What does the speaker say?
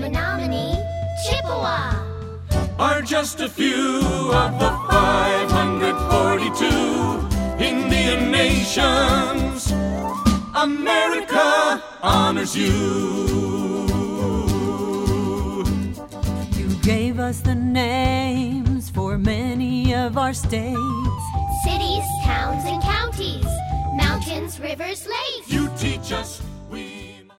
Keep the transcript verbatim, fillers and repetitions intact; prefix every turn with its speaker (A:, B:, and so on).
A: Menominee, Chippewa
B: are just a few of the five hundred forty-two Indian nations. America honors you.
C: You gave us the names for many of our states.
A: Cities, towns, and counties, mountains, rivers, lakes.
B: You teach us, we